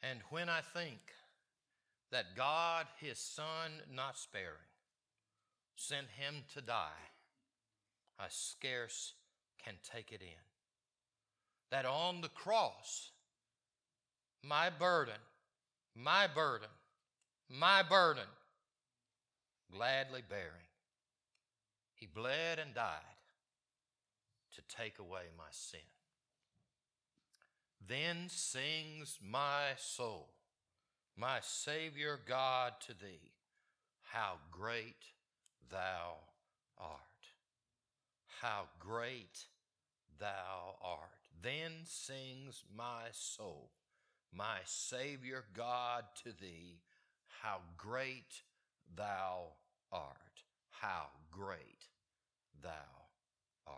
And when I think that God, his Son, not sparing, sent him to die, I scarce can take it in. That on the cross, my burden, gladly bearing, he bled and died to take away my sin. Then sings my soul, my Savior God, to thee, how great thou art. How great thou art. Then sings my soul, my Savior God, to thee, how great thou art. How great thou art.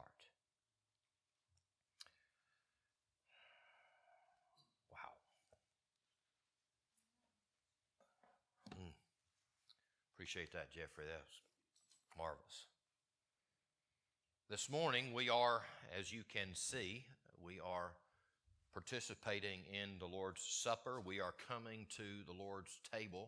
Wow. Appreciate that, Jeffrey. That was marvelous. This morning we are, as you can see, we are participating in the Lord's Supper. We are coming to the Lord's table.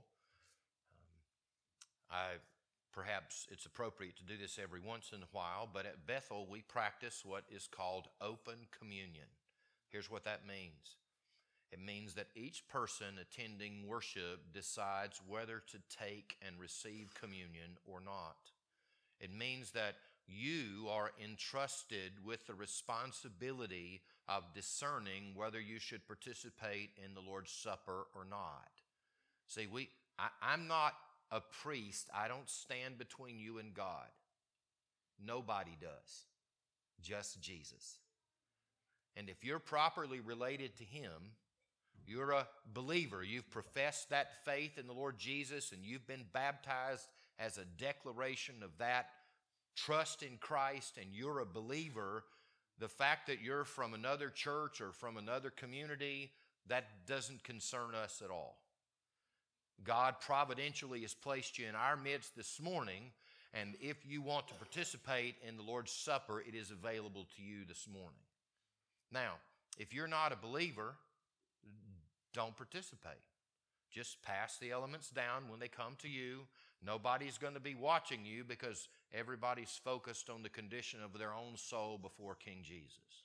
Perhaps it's appropriate to do this every once in a while, but at Bethel we practice what is called open communion. Here's what that means. It means that each person attending worship decides whether to take and receive communion or not. It means that you are entrusted with the responsibility of discerning whether you should participate in the Lord's Supper or not. See, I'm not a priest. I don't stand between you and God. Nobody does. Just Jesus. And if you're properly related to him, you're a believer. You've professed that faith in the Lord Jesus, and you've been baptized as a declaration of that trust in Christ, and you're a believer. The fact that you're from another church or from another community, that doesn't concern us at all. God providentially has placed you in our midst this morning, and if you want to participate in the Lord's Supper, it is available to you this morning. Now, if you're not a believer, don't participate. Just pass the elements down when they come to you. Nobody's going to be watching you because everybody's focused on the condition of their own soul before King Jesus.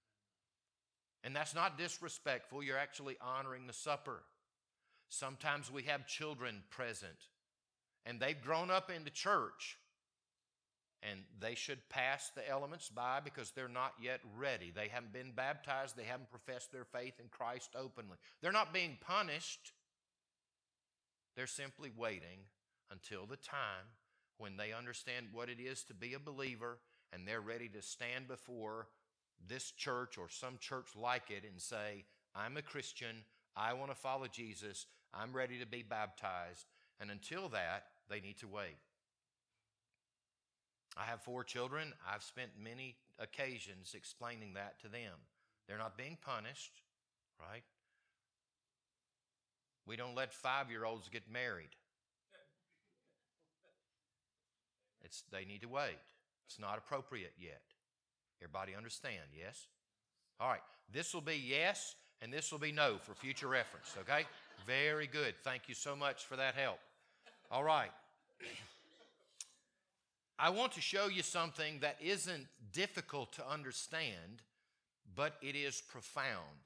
And that's not disrespectful. You're actually honoring the supper. Sometimes we have children present, and they've grown up in the church, and they should pass the elements by because they're not yet ready. They haven't been baptized. They haven't professed their faith in Christ openly. They're not being punished. They're simply waiting until the time when they understand what it is to be a believer, and they're ready to stand before this church or some church like it and say, I'm a Christian. I want to follow Jesus. I'm ready to be baptized. And until that, they need to wait. I have 4 children. I've spent many occasions explaining that to them. They're not being punished, right? We don't let 5-year-olds get married. They need to wait. It's not appropriate yet. Everybody understand, yes? All right. This will be yes, and this will be no for future reference, okay? Very good. Thank you so much for that help. All right. I want to show you something that isn't difficult to understand, but it is profound.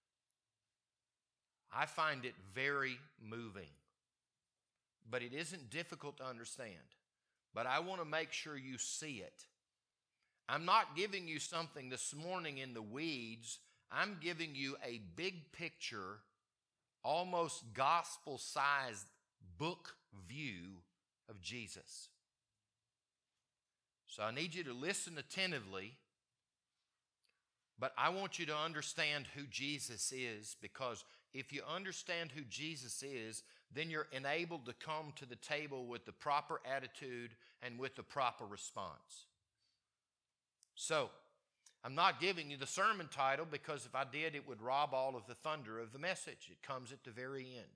I find it very moving, but it isn't difficult to understand. But I want to make sure you see it. I'm not giving you something this morning in the weeds. I'm giving you a big picture, almost gospel-sized book view of Jesus. So I need you to listen attentively, but I want you to understand who Jesus is, because if you understand who Jesus is, then you're enabled to come to the table with the proper attitude and with the proper response. So, I'm not giving you the sermon title because if I did, it would rob all of the thunder of the message. It comes at the very end.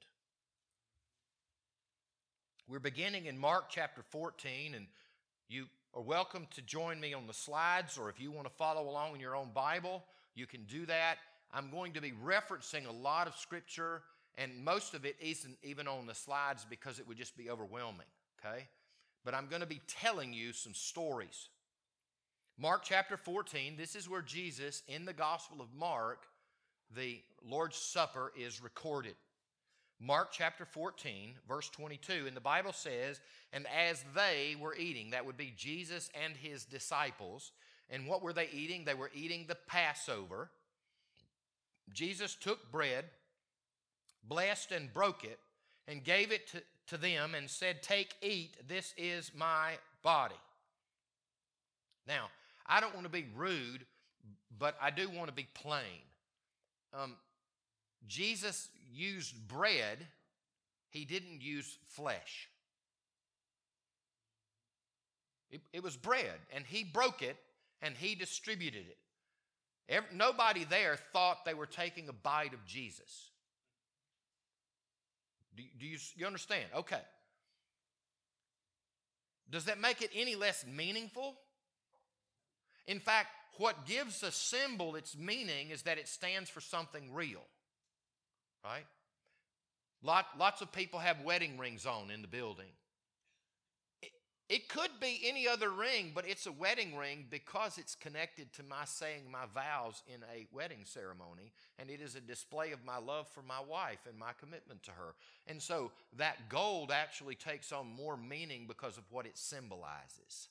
We're beginning in Mark chapter 14, and you are welcome to join me on the slides, or if you want to follow along in your own Bible, you can do that. I'm going to be referencing a lot of Scripture, And most of it isn't even on the slides because it would just be overwhelming, okay? But I'm going to be telling you some stories. Mark chapter 14, this is where Jesus, in the Gospel of Mark, the Lord's Supper is recorded. Mark chapter 14, verse 22, and the Bible says, and as they were eating, that would be Jesus and his disciples, and what were they eating? They were eating the Passover. Jesus took bread, blessed and broke it, and gave it to them and said, take, eat, this is my body. Now, I don't want to be rude, but I do want to be plain. Jesus used bread. He didn't use flesh. It was bread, and he broke it, and he distributed it. Nobody there thought they were taking a bite of Jesus. Do you understand? Okay. Does that make it any less meaningful? In fact, what gives a symbol its meaning is that it stands for something real, right? Lots of people have wedding rings on in the building. It could be any other ring, but it's a wedding ring because it's connected to my saying my vows in a wedding ceremony, and it is a display of my love for my wife and my commitment to her. And so that gold actually takes on more meaning because of what it symbolizes.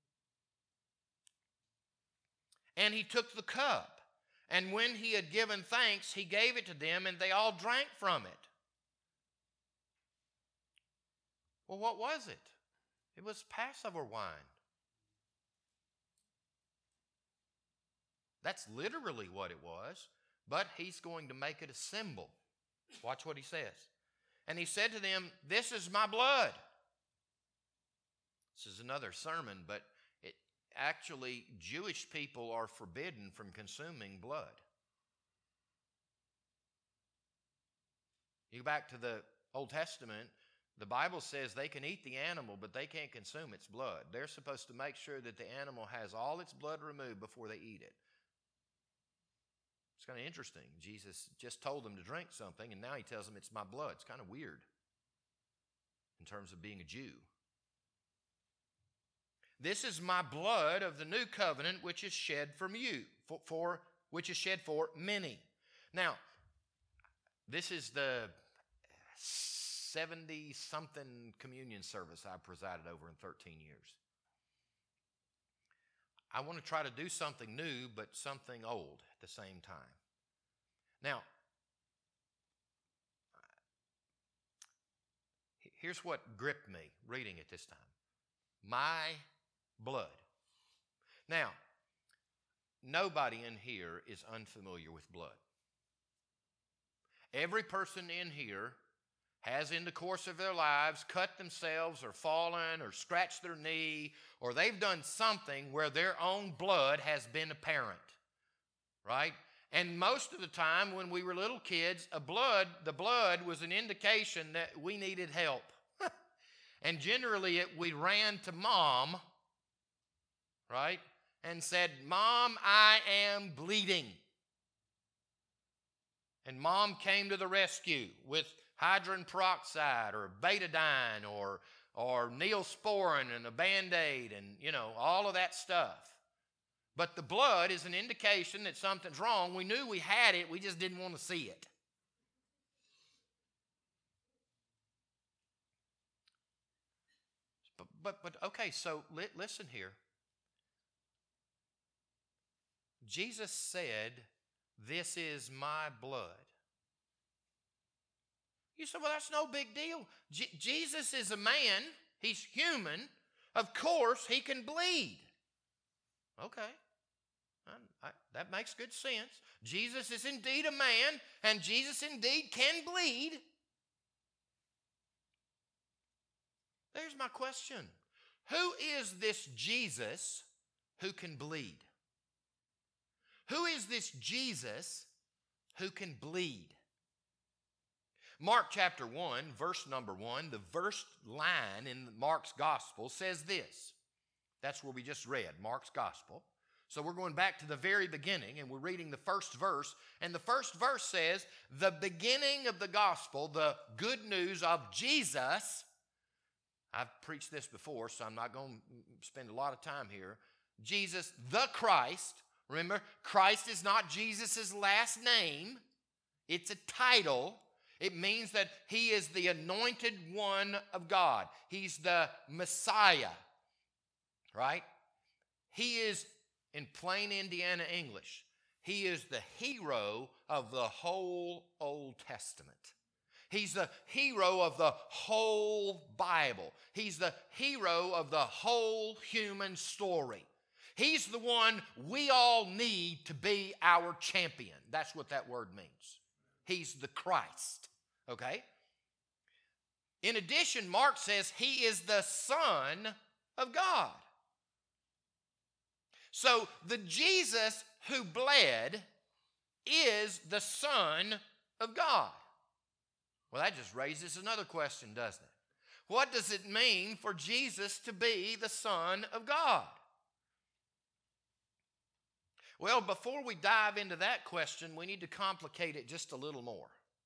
And he took the cup, and when he had given thanks, he gave it to them, and they all drank from it. Well, what was it? It was Passover wine. That's literally what it was, but he's going to make it a symbol. Watch what he says. And he said to them, this is my blood. This is another sermon, but actually, Jewish people are forbidden from consuming blood. You go back to the Old Testament, the Bible says they can eat the animal, but they can't consume its blood. They're supposed to make sure that the animal has all its blood removed before they eat it. It's kind of interesting. Jesus just told them to drink something, and now he tells them it's my blood. It's kind of weird in terms of being a Jew. This is my blood of the new covenant, which is shed from you, which is shed for many. Now, this is the 70-something communion service I presided over in 13 years. I want to try to do something new, but something old at the same time. Now, here's what gripped me reading it this time. My blood. Now, nobody in here is unfamiliar with blood. Every person in here has in the course of their lives cut themselves or fallen or scratched their knee, or they've done something where their own blood has been apparent, right? And most of the time when we were little kids, the blood was an indication that we needed help. And generally we ran to mom, right? And said, Mom, I am bleeding. And mom came to the rescue with hydrogen peroxide or betadine or neosporin and a Band-Aid and, all of that stuff. But the blood is an indication that something's wrong. We knew we had it, we just didn't want to see it. But okay, so listen here. Jesus said, this is my blood. You say, well, that's no big deal. Jesus is a man. He's human. Of course, he can bleed. Okay. That makes good sense. Jesus is indeed a man, and Jesus indeed can bleed. There's my question. Who is this Jesus who can bleed? Who is this Jesus who can bleed? Mark chapter 1, verse number 1, the first line in Mark's gospel says this. That's where we just read, Mark's gospel. So we're going back to the very beginning, and we're reading the first verse. And the first verse says, the beginning of the gospel, the good news of Jesus. I've preached this before, so I'm not going to spend a lot of time here. Jesus, the Christ. Remember, Christ is not Jesus' last name. It's a title. It means that he is the anointed one of God. He's the Messiah, right? He is, in plain Indiana English, he is the hero of the whole Old Testament. He's the hero of the whole Bible. He's the hero of the whole human story. He's the one we all need to be our champion. That's what that word means. He's the Christ, okay? In addition, Mark says he is the Son of God. So the Jesus who bled is the Son of God. Well, that just raises another question, doesn't it? What does it mean for Jesus to be the Son of God? Well, before we dive into that question, we need to complicate it just a little more.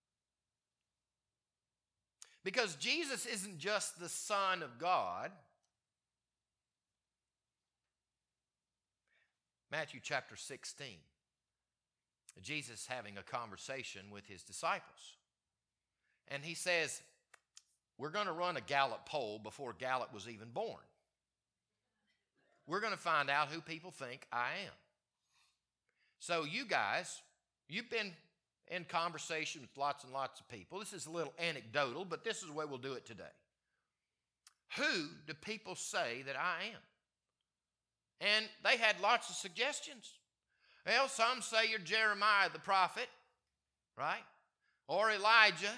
Because Jesus isn't just the Son of God. Matthew chapter 16. Jesus having a conversation with his disciples. And he says, we're going to run a Gallup poll before Gallup was even born. We're going to find out who people think I am. So you guys, you've been in conversation with lots and lots of people. This is a little anecdotal, but this is the way we'll do it today. Who do people say that I am? And they had lots of suggestions. Well, some say you're Jeremiah the prophet, right? Or Elijah.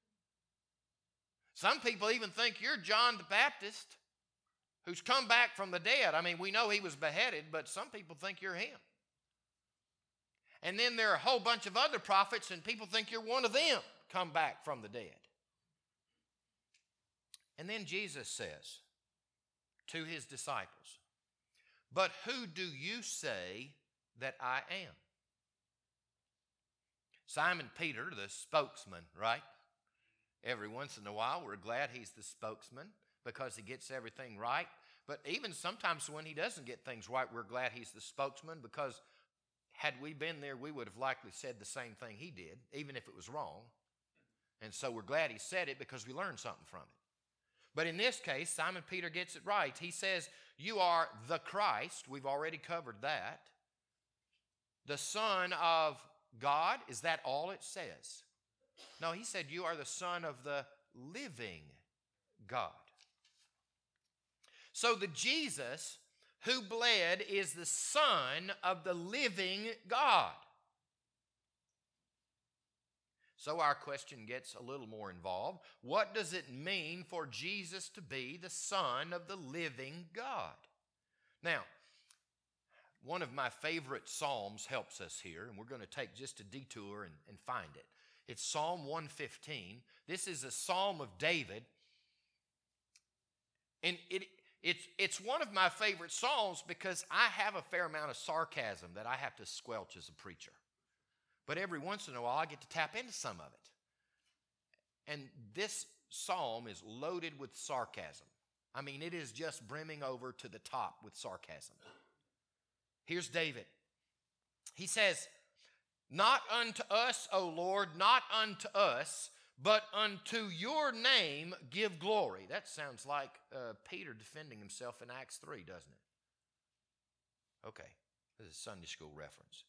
Some people even think you're John the Baptist, who's come back from the dead. I mean, we know he was beheaded, but some people think you're him. And then there are a whole bunch of other prophets, and people think you're one of them, come back from the dead. And then Jesus says to his disciples, but who do you say that I am? Simon Peter, the spokesman, right? Every once in a while, we're glad he's the spokesman because he gets everything right. But even sometimes when he doesn't get things right, we're glad he's the spokesman because had we been there, we would have likely said the same thing he did, even if it was wrong. And so we're glad he said it because we learned something from it. But in this case, Simon Peter gets it right. He says, you are the Christ. We've already covered that. The Son of God. Is that all it says? No, he said you are the Son of the living God. So the Jesus who bled is the Son of the living God. So our question gets a little more involved. What does it mean for Jesus to be the Son of the living God? Now, one of my favorite Psalms helps us here, and we're going to take just a detour and find it. It's Psalm 115. This is a Psalm of David, and it's one of my favorite Psalms because I have a fair amount of sarcasm that I have to squelch as a preacher. But every once in a while, I get to tap into some of it. And this psalm is loaded with sarcasm. I mean, it is just brimming over to the top with sarcasm. Here's David. He says, not unto us, O Lord, not unto us, but unto your name give glory. That sounds like Peter defending himself in Acts 3, doesn't it? Okay, this is a Sunday school reference.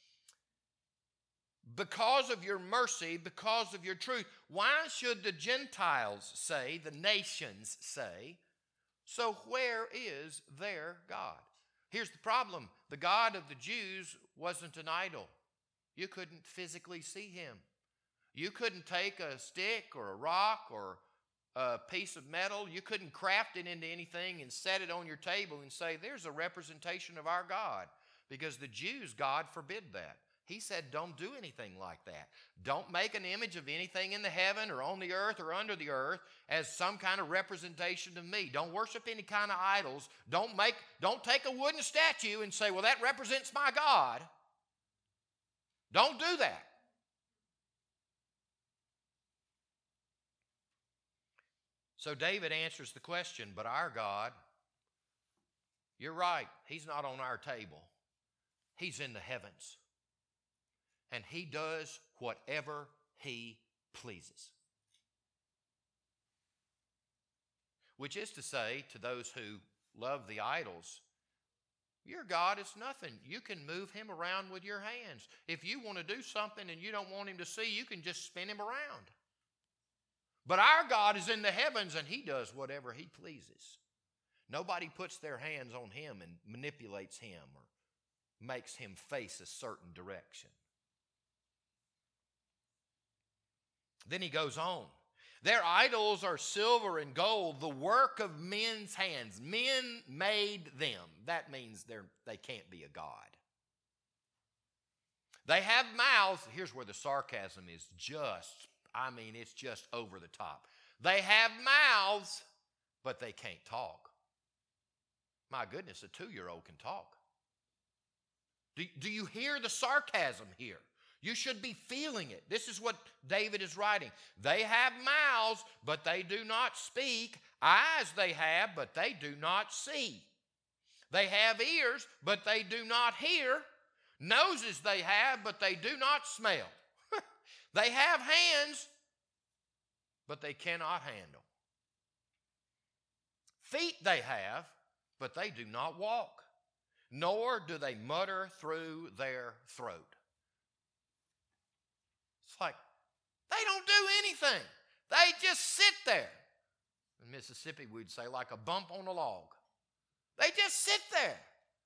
Because of your mercy, because of your truth. Why should the Gentiles say, the nations say, so where is their God? Here's the problem. The God of the Jews wasn't an idol. You couldn't physically see him. You couldn't take a stick or a rock or a piece of metal. You couldn't craft it into anything and set it on your table and say, there's a representation of our God. Because the Jews' God forbid that. He said, don't do anything like that. Don't make an image of anything in the heaven or on the earth or under the earth as some kind of representation of me. Don't worship any kind of idols. Don't take a wooden statue and say, well, that represents my God. Don't do that. So David answers the question, but our God, you're right, he's not on our table. He's in the heavens. And he does whatever he pleases. Which is to say, to those who love the idols, your God is nothing. You can move him around with your hands. If you want to do something and you don't want him to see, you can just spin him around. But our God is in the heavens and he does whatever he pleases. Nobody puts their hands on him and manipulates him or makes him face a certain direction. Then he goes on. Their idols are silver and gold, the work of men's hands. Men made them. That means they can't be a god. They have mouths. Here's where the sarcasm is it's just over the top. They have mouths, but they can't talk. My goodness, a 2-year-old can talk. Do you hear the sarcasm here? You should be feeling it. This is what David is writing. They have mouths, but they do not speak. Eyes they have, but they do not see. They have ears, but they do not hear. Noses they have, but they do not smell. They have hands, but they cannot handle. Feet they have, but they do not walk, nor do they mutter through their throat. It's like, they don't do anything. They just sit there. In Mississippi, we'd say like a bump on a log. They just sit there.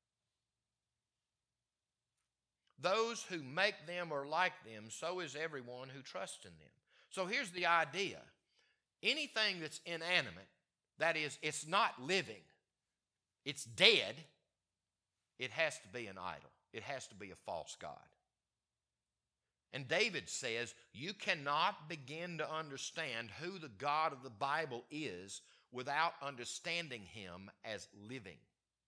Those who make them are like them, so is everyone who trusts in them. So here's the idea. Anything that's inanimate, that is, it's not living, it's dead, it has to be an idol. It has to be a false god. And David says, you cannot begin to understand who the God of the Bible is without understanding him as living.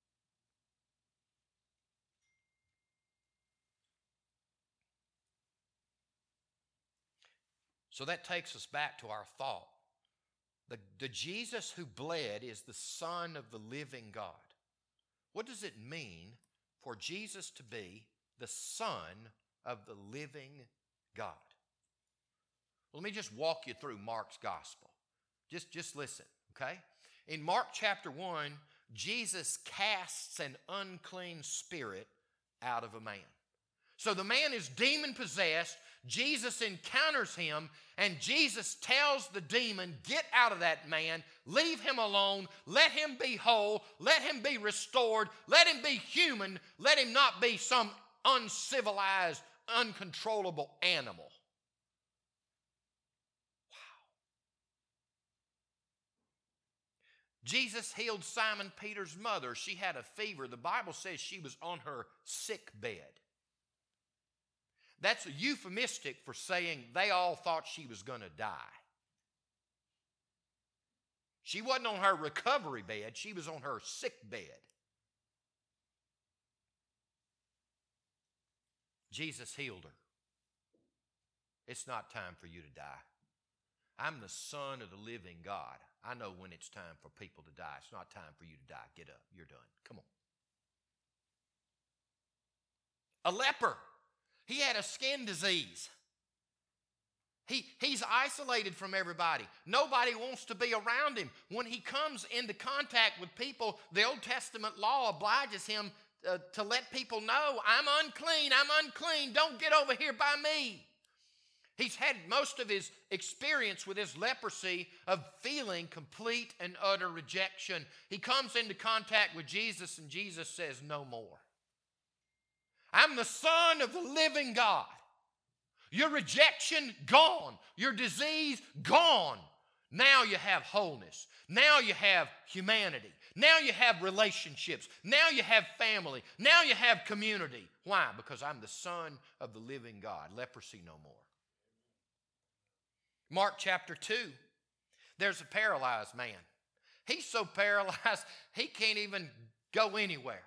So that takes us back to our thought. The Jesus who bled is the Son of the living God. What does it mean for Jesus to be the Son of the living God? Let me just walk you through Mark's gospel. Just listen, okay? In Mark chapter 1, Jesus casts an unclean spirit out of a man. So the man is demon-possessed. Jesus encounters him, and Jesus tells the demon, get out of that man, leave him alone, let him be whole, let him be restored, let him be human, let him not be some uncivilized, uncontrollable animal. Wow. Jesus healed Simon Peter's mother. She had a fever. The Bible says she was on her sick bed. That's euphemistic for saying they all thought she was going to die. She wasn't on her recovery bed. She was on her sick bed. Jesus healed her. It's not time for you to die. I'm the Son of the living God. I know when it's time for people to die. It's not time for you to die. Get up. You're done. Come on. A leper. He had a skin disease. He's isolated from everybody. Nobody wants to be around him. When he comes into contact with people, the Old Testament law obliges him to let people know, I'm unclean, don't get over here by me. He's had most of his experience with his leprosy of feeling complete and utter rejection. He comes into contact with Jesus, and Jesus says, no more. I'm the Son of the living God. Your rejection, gone. Your disease, gone. Now you have wholeness. Now you have humanity. Now you have relationships. Now you have family. Now you have community. Why? Because I'm the Son of the living God. Leprosy no more. Mark chapter 2, there's a paralyzed man. He's so paralyzed, he can't even go anywhere.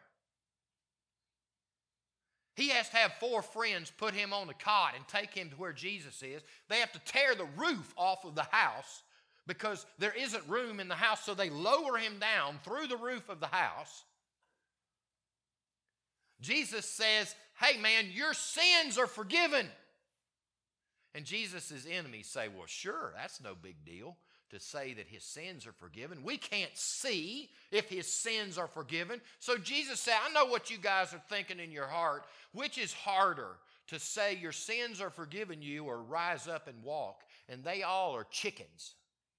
He has to have 4 friends put him on a cot and take him to where Jesus is. They have to tear the roof off of the house because there isn't room in the house, so they lower him down through the roof of the house. Jesus says, hey man, your sins are forgiven. And Jesus' enemies say, well, sure, that's no big deal to say that his sins are forgiven. We can't see if his sins are forgiven. So Jesus said, I know what you guys are thinking in your heart. Which is harder, to say your sins are forgiven you or rise up and walk? And they all are chickens.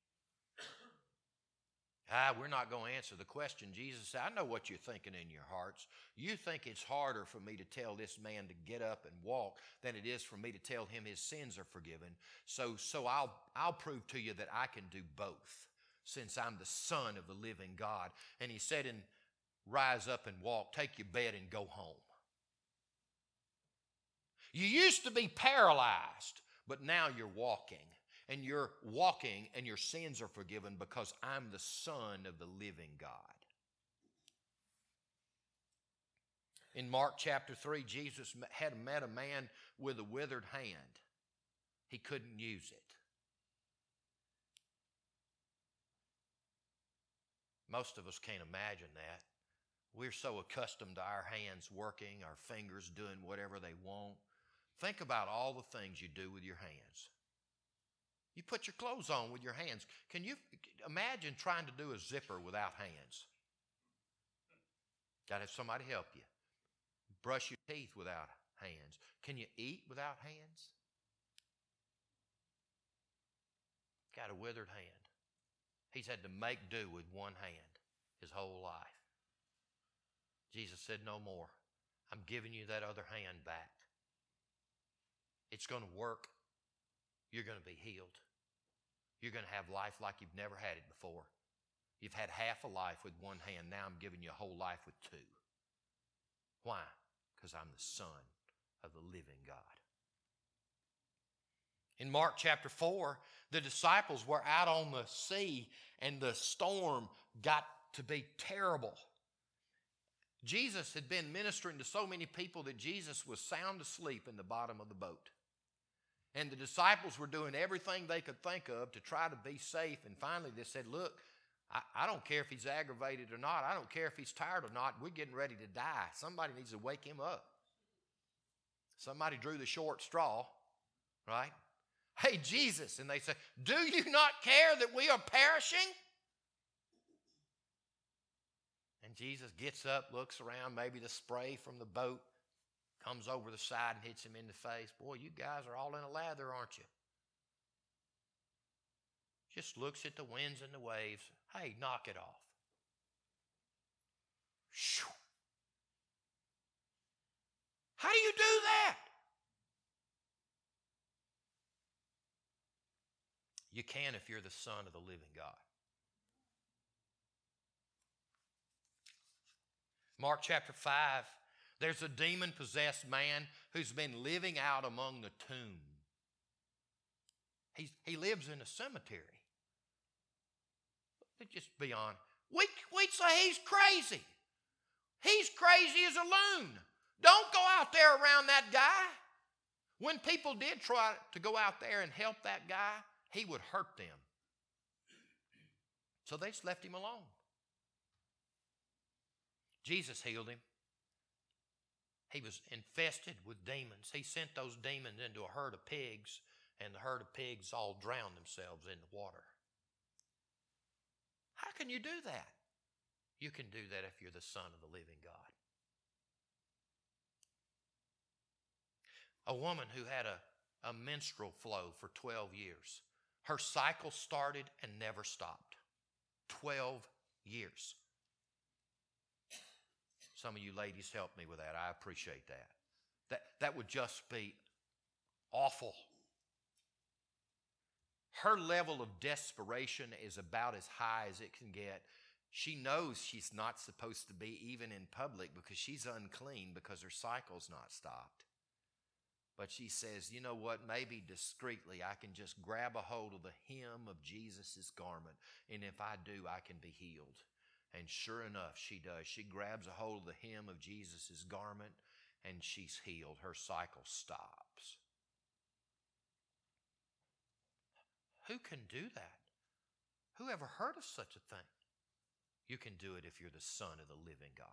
We're not going to answer the question. Jesus said, I know what you're thinking in your hearts. You think it's harder for me to tell this man to get up and walk than it is for me to tell him his sins are forgiven. So I'll prove to you that I can do both, since I'm the Son of the living God. And he said, rise up and walk, take your bed and go home. You used to be paralyzed, but now you're walking. And you're walking and your sins are forgiven because I'm the Son of the living God. In Mark chapter 3, Jesus had met a man with a withered hand. He couldn't use it. Most of us can't imagine that. We're so accustomed to our hands working, our fingers doing whatever they want. Think about all the things you do with your hands. You put your clothes on with your hands. Can you imagine trying to do a zipper without hands? Got to have somebody help you. Brush your teeth without hands. Can you eat without hands? Got a withered hand. He's had to make do with one hand his whole life. Jesus said, no more. I'm giving you that other hand back. It's going to work. You're going to be healed. You're going to have life like you've never had it before. You've had half a life with one hand. Now I'm giving you a whole life with 2. Why? Because I'm the Son of the living God. In Mark chapter 4, the disciples were out on the sea and the storm got to be terrible. Jesus had been ministering to so many people that Jesus was sound asleep in the bottom of the boat. And the disciples were doing everything they could think of to try to be safe. And finally they said, look, I don't care if he's aggravated or not. I don't care if he's tired or not. We're getting ready to die. Somebody needs to wake him up. Somebody drew the short straw, right? Hey, Jesus. And they said, do you not care that we are perishing? And Jesus gets up, looks around, maybe the spray from the boat comes over the side and hits him in the face. Boy, you guys are all in a lather, aren't you? Just looks at the winds and the waves. Hey, knock it off. Shoo. How do you do that? You can if you're the Son of the living God. Mark chapter 5, there's a demon-possessed man who's been living out among the tomb. He lives in a cemetery. Let's just be honest. We'd say he's crazy. He's crazy as a loon. Don't go out there around that guy. When people did try to go out there and help that guy, he would hurt them. So they just left him alone. Jesus healed him. He was infested with demons. He sent those demons into a herd of pigs, and the herd of pigs all drowned themselves in the water. How can you do that? You can do that if you're the Son of the living God. A woman who had a menstrual flow for 12 years. Her cycle started and never stopped. 12 years. Some of you ladies help me with that. I appreciate that. That would just be awful. Her level of desperation is about as high as it can get. She knows she's not supposed to be even in public because she's unclean because her cycle's not stopped. But she says, you know what, maybe discreetly I can just grab a hold of the hem of Jesus' garment, and if I do, I can be healed. And sure enough, she does. She grabs a hold of the hem of Jesus' garment, and she's healed. Her cycle stops. Who can do that? Who ever heard of such a thing? You can do it if you're the Son of the living God.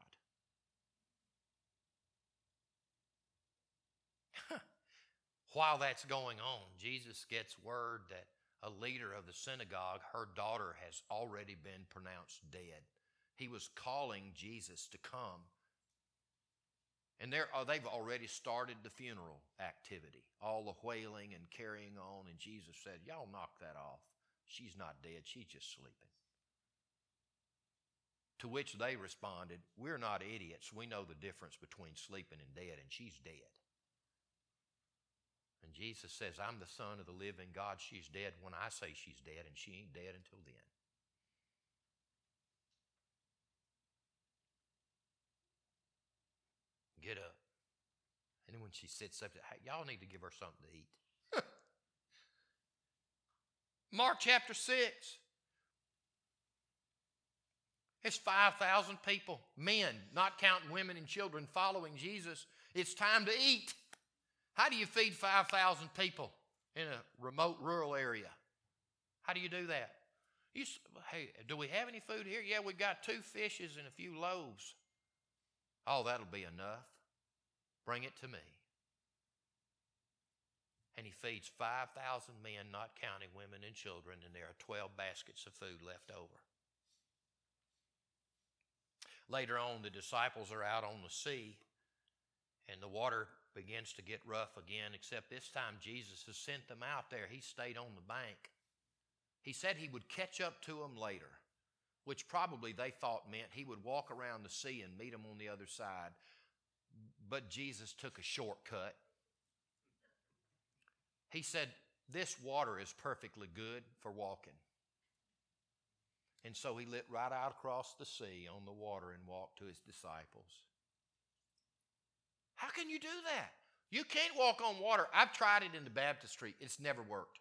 While that's going on, Jesus gets word that a leader of the synagogue, her daughter has already been pronounced dead. He was calling Jesus to come. And they've already started the funeral activity, all the wailing and carrying on. And Jesus said, y'all knock that off. She's not dead. She's just sleeping. To which they responded, we're not idiots. We know the difference between sleeping and dead, and she's dead. And Jesus says, I'm the Son of the living God. She's dead when I say she's dead, and she ain't dead until then. Get up. And when she sits up, hey, y'all need to give her something to eat. Mark chapter 6. It's 5,000 people, men, not counting women and children, following Jesus. It's time to eat. How do you feed 5,000 people in a remote rural area? How do you do that? Hey, do we have any food here? Yeah, we've got 2 fishes and a few loaves. Oh, that'll be enough. Bring it to me. And he feeds 5,000 men, not counting women and children, and there are 12 baskets of food left over. Later on, the disciples are out on the sea, and the water begins to get rough again, except this time Jesus has sent them out there. He stayed on the bank. He said he would catch up to them later, which probably they thought meant he would walk around the sea and meet them on the other side. But Jesus took a shortcut. He said, this water is perfectly good for walking. And so he lit right out across the sea on the water and walked to his disciples. How can you do that? You can't walk on water. I've tried it in the baptistry. It's never worked.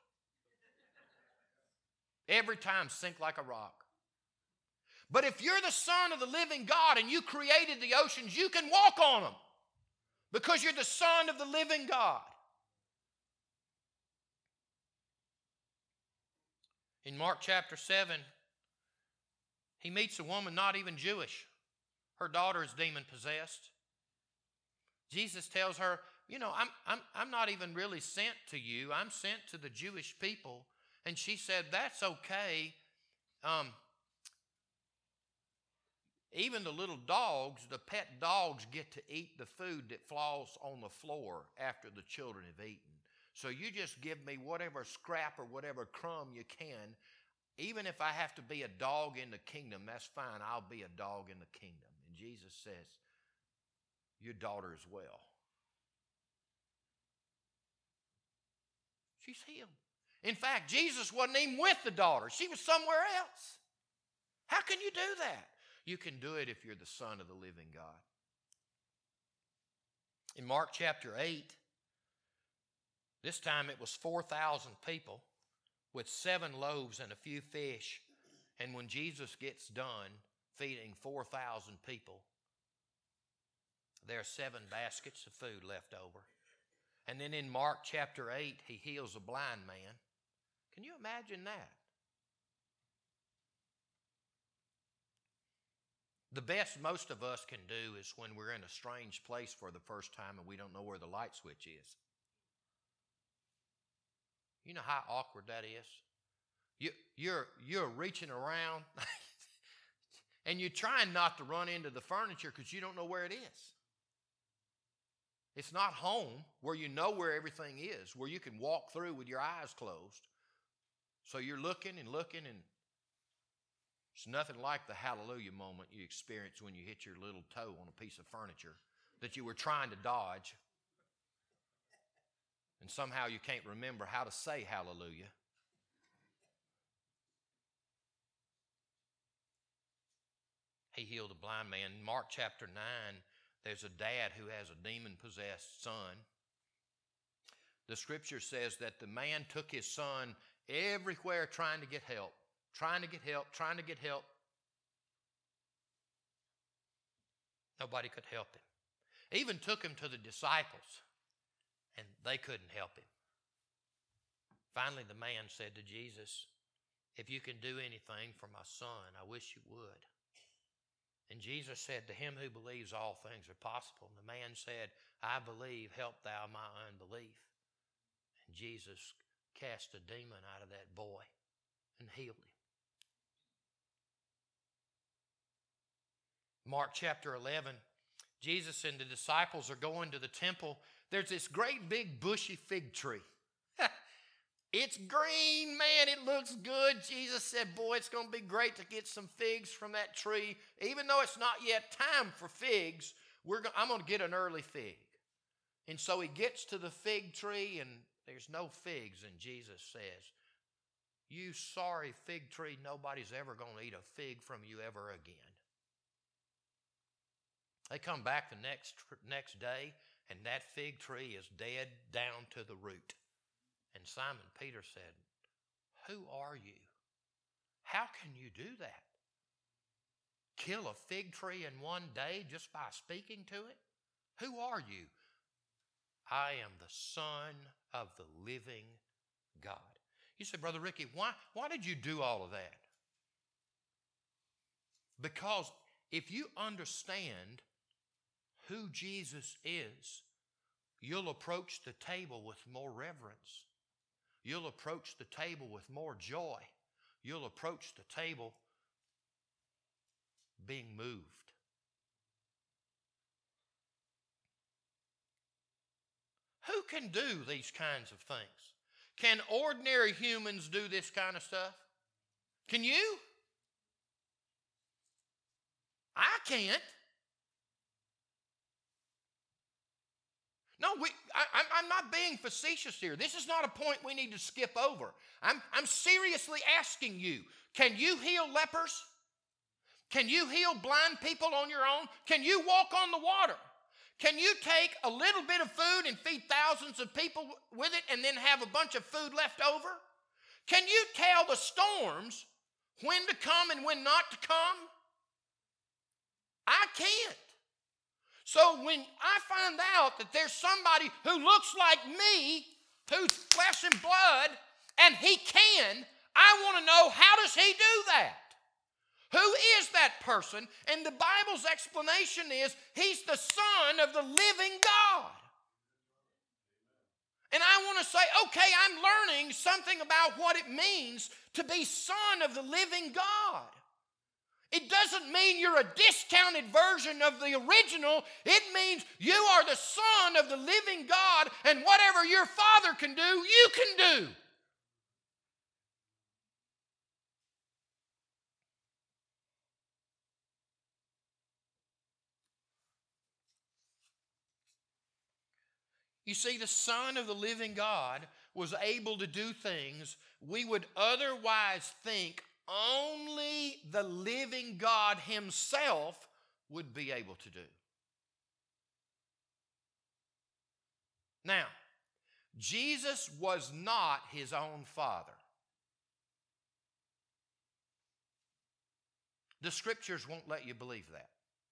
Every time sink like a rock. But if you're the Son of the living God and you created the oceans, you can walk on them because you're the Son of the living God. In Mark chapter 7, he meets a woman not even Jewish. Her daughter is demon-possessed. Jesus tells her, you know, I'm not even really sent to you. I'm sent to the Jewish people. And she said, that's okay. Even the little dogs, the pet dogs, get to eat the food that falls on the floor after the children have eaten. So you just give me whatever scrap or whatever crumb you can. Even if I have to be a dog in the kingdom, that's fine. I'll be a dog in the kingdom. And Jesus says, your daughter is well. She's healed. In fact, Jesus wasn't even with the daughter. She was somewhere else. How can you do that? You can do it if you're the Son of the living God. In Mark chapter 8, this time it was 4,000 people with 7 loaves and a few fish. And when Jesus gets done feeding 4,000 people, there are 7 baskets of food left over. And then in Mark chapter 8, he heals a blind man. Can you imagine that? The best most of us can do is when we're in a strange place for the first time and we don't know where the light switch is. You know how awkward that is? You're reaching around and you're trying not to run into the furniture because you don't know where it is. It's not home where you know where everything is, where you can walk through with your eyes closed. So you're looking and looking, and it's nothing like the hallelujah moment you experience when you hit your little toe on a piece of furniture that you were trying to dodge. And somehow you can't remember how to say hallelujah. He healed a blind man. In Mark chapter 9, there's a dad who has a demon-possessed son. The scripture says that the man took his son everywhere trying to get help, trying to get help. Nobody could help him. Even took him to the disciples, and they couldn't help him. Finally, the man said to Jesus, "If you can do anything for my son, I wish you would." And Jesus said, "To him who believes, all things are possible." And the man said, "I believe, help thou my unbelief." And Jesus cast a demon out of that boy and healed him. Mark chapter 11, Jesus and the disciples are going to the temple. There's this great big bushy fig tree. It's green, man. It looks good. Jesus said, boy, it's going to be great to get some figs from that tree. Even though it's not yet time for figs, I'm going to get an early fig. And so he gets to the fig tree, and there's no figs. And Jesus says, "You sorry fig tree, nobody's ever going to eat a fig from you ever again." They come back the next day, and that fig tree is dead down to the root. And Simon Peter said, "Who are you? How can you do that? Kill a fig tree in one day just by speaking to it? Who are you?" "I am the Son of the living God." You say, "Brother Ricky, why did you do all of that?" Because if you understand who Jesus is, you'll approach the table with more reverence. You'll approach the table with more joy. You'll approach the table being moved. Who can do these kinds of things? Can ordinary humans do this kind of stuff? Can you? I can't. No, I'm not being facetious here. This is not a point we need to skip over. I'm seriously asking you, can you heal lepers? Can you heal blind people on your own? Can you walk on the water? Can you take a little bit of food and feed thousands of people with it and then have a bunch of food left over? Can you tell the storms when to come and when not to come? I can't. So when I find out that there's somebody who looks like me, who's flesh and blood, and he can, I want to know, how does he do that? Who is that person? And the Bible's explanation is, he's the Son of the living God. And I want to say, okay, I'm learning something about what it means to be Son of the living God. It doesn't mean you're a discounted version of the original. It means you are the Son of the living God, and whatever your Father can do, you can do. You see, the Son of the living God was able to do things we would otherwise think only the living God himself would be able to do. Now, Jesus was not his own Father. The scriptures won't let you believe that.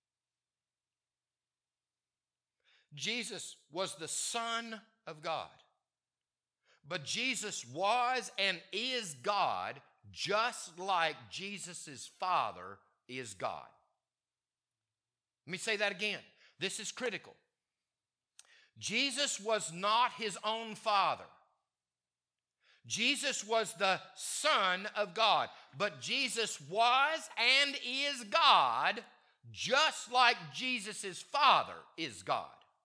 Jesus was the Son of God. But Jesus was and is God, just like Jesus' Father is God. Let me say that again. This is critical. Jesus was not his own Father. Jesus was the Son of God. But Jesus was and is God, just like Jesus' Father is God.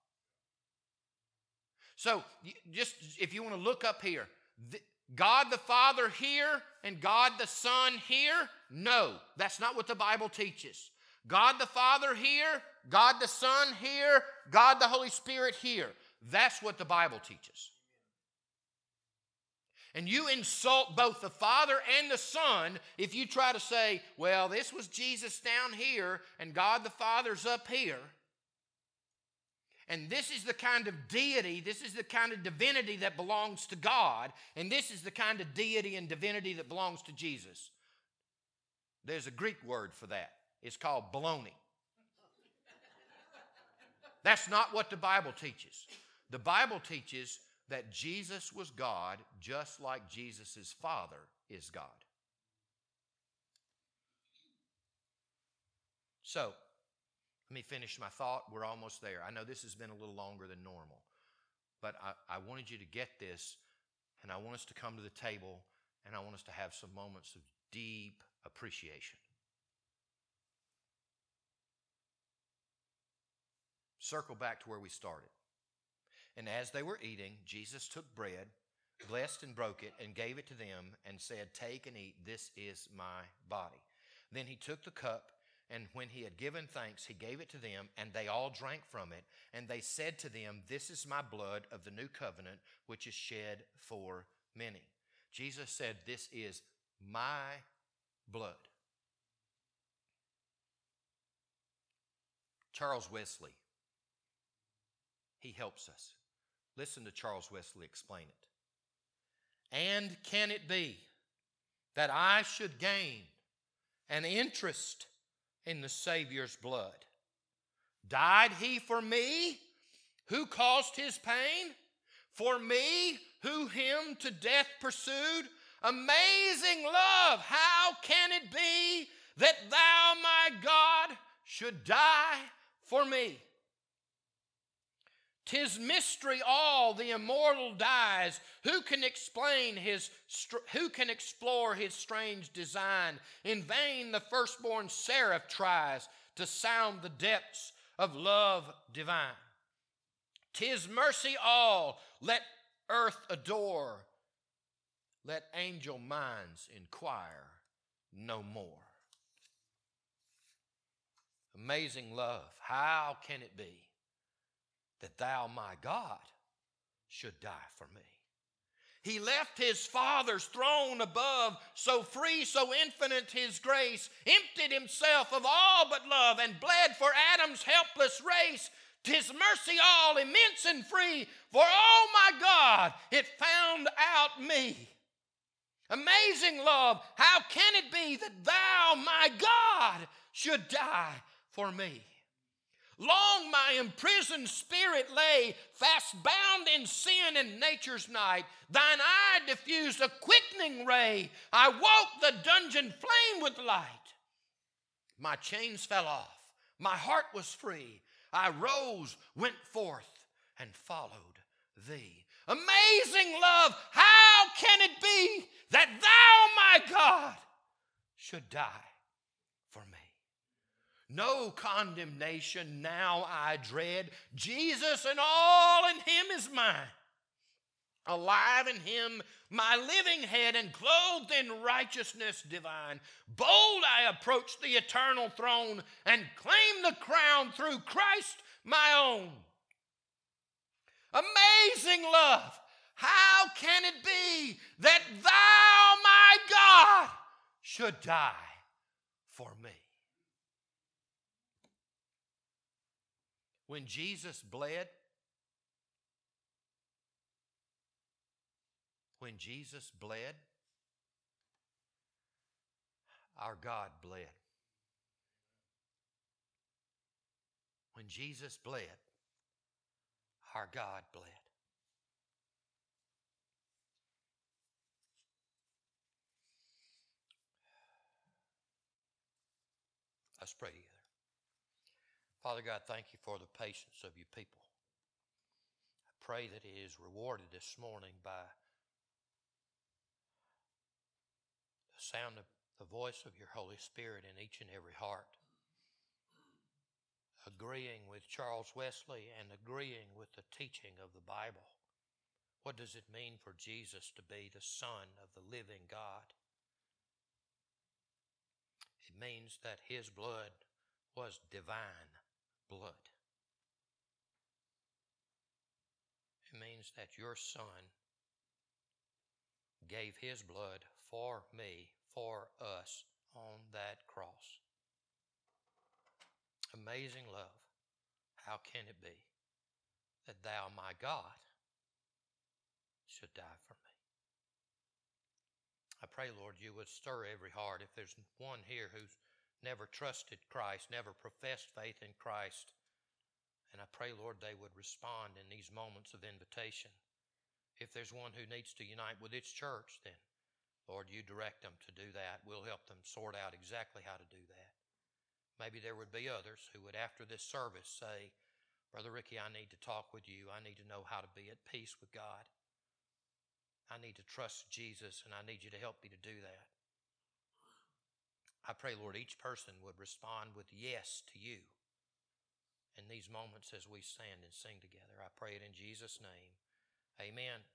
So, just if you want to look up here, God the Father here and God the Son here? No, that's not what the Bible teaches. God the Father here, God the Son here, God the Holy Spirit here. That's what the Bible teaches. And you insult both the Father and the Son if you try to say, well, this was Jesus down here and God the Father's up here. And this is the kind of deity, this is the kind of divinity that belongs to God, and this is the kind of deity and divinity that belongs to Jesus. There's a Greek word for that. It's called baloney. That's not what the Bible teaches. The Bible teaches that Jesus was God just like Jesus' Father is God. So, let me finish my thought. We're almost there. I know this has been a little longer than normal, but I wanted you to get this, and I want us to come to the table, and I want us to have some moments of deep appreciation. Circle back to where we started. And as they were eating, Jesus took bread, blessed and broke it, and gave it to them, and said, "Take and eat, this is my body." Then he took the cup, and when he had given thanks, he gave it to them, and they all drank from it. And they said to them, "This is my blood of the new covenant, which is shed for many." Jesus said, "This is my blood." Charles Wesley, he helps us. Listen to Charles Wesley explain it. "And can it be that I should gain an interest in the Savior's blood? Died he for me, who caused his pain? For me, who him to death pursued? Amazing love, how can it be that thou, my God, should die for me? 'Tis mystery all, the immortal dies. Who can explain who can explore his strange design? In vain the firstborn seraph tries to sound the depths of love divine. 'Tis mercy all, let earth adore. Let angel minds inquire no more. Amazing love, how can it be that thou, my God, should die for me? He left his Father's throne above, so free, so infinite his grace, emptied himself of all but love, and bled for Adam's helpless race. 'Tis mercy all, immense and free, for oh my God, it found out me. Amazing love, how can it be that thou, my God, should die for me? Long my imprisoned spirit lay, fast bound in sin and nature's night. Thine eye diffused a quickening ray. I woke, the dungeon flamed with light. My chains fell off, my heart was free. I rose, went forth, and followed thee. Amazing love, how can it be that thou, my God, should die for me? No condemnation now I dread. Jesus and all in him is mine. Alive in him, my living head, and clothed in righteousness divine. Bold I approach the eternal throne and claim the crown through Christ my own. Amazing love, how can it be that thou, my God, should die for me? When Jesus bled, our God bled. When Jesus bled, our God bled. Let's pray together. Father God, thank you for the patience of your people. I pray that it is rewarded this morning by the sound of the voice of your Holy Spirit in each and every heart, agreeing with Charles Wesley and agreeing with the teaching of the Bible. What does it mean for Jesus to be the Son of the living God? It means that his blood was divine blood. It means that your Son gave his blood for me, for us on that cross. Amazing love. How can it be that thou, my God, should die for me? I pray, Lord, you would stir every heart. If there's one here who's never trusted Christ, never professed faith in Christ, and I pray, Lord, they would respond in these moments of invitation. If there's one who needs to unite with its church, then, Lord, you direct them to do that. We'll help them sort out exactly how to do that. Maybe there would be others who would, after this service, say, Brother Ricky, I need to talk with you. I need to know how to be at peace with God. I need to trust Jesus, and I need you to help me to do that. I pray, Lord, each person would respond with yes to you in these moments as we stand and sing together. I pray it in Jesus' name. Amen.